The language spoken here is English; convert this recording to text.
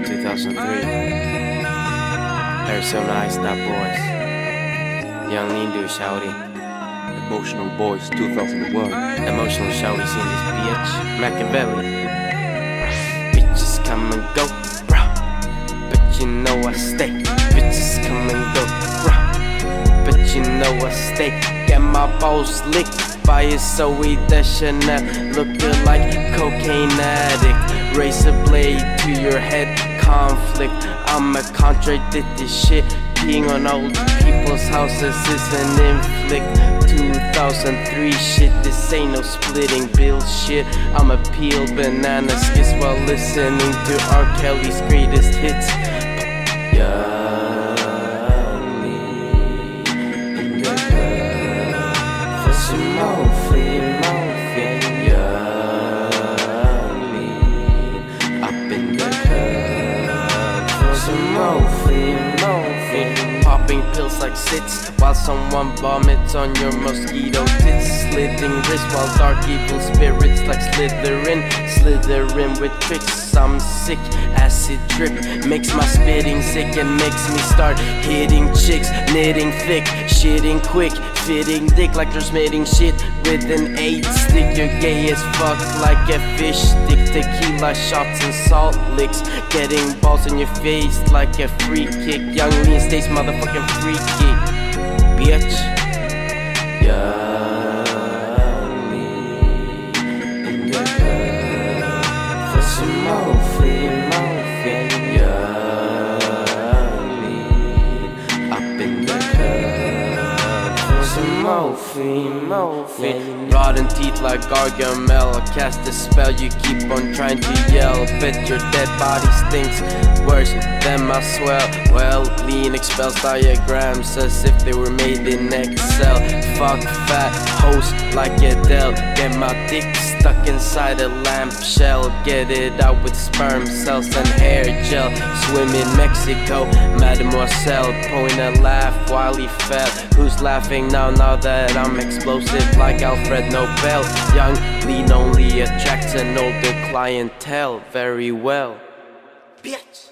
2003. Arizona Iced Out Boys. Young Lindu Shouty. Emotional Boys 2001. Emotional Shouty's in this bitch. Machiavelli. Bitches come and go, bruh, but you know I stay. Bitches come and go, bruh, but you know I stay. Get my balls licked by a Zoe Deschanel, looking like cocaine addict. Razor blade to your head, conflict. I'ma contradict this shit. Peeing on old people's houses is an inflict. 2003 shit, this ain't no splitting bill shit. I'ma peel banana skits while listening to R. Kelly's greatest hits. Popping pills like sits while someone vomits on your mosquito tits. Slitting wrists while dark evil spirits like Slytherin with tricks. I'm sick, acid drip makes my spitting sick and makes me start hitting chicks. Knitting thick, shitting quick, fitting dick like you're smitting shit with an 8 stick. You're gay as fuck like a fish stick. Tequila shots and salt licks, getting balls in your face like a free kick. Young Lean State's motherfucking free kick, bitch. Young Lean in the club for some more free morphine. Young Lean up in the club for some morphine. Rotten teeth like Gargamel. I cast a spell, you keep on trying to yell. Bet your dead body stinks worse than my swell. Well, Lean expels diagrams as if they were made in Excel. Fuck fat hoes like Adele. Get my dick stuck inside a lamp shell. Get it out with sperm cells and hair gel. Swim in Mexico, Mademoiselle. Point a laugh while he fell. Who's laughing now that I'm explosive like Alfred Nobel? Young Lean only attracts an older clientele very well, bitch.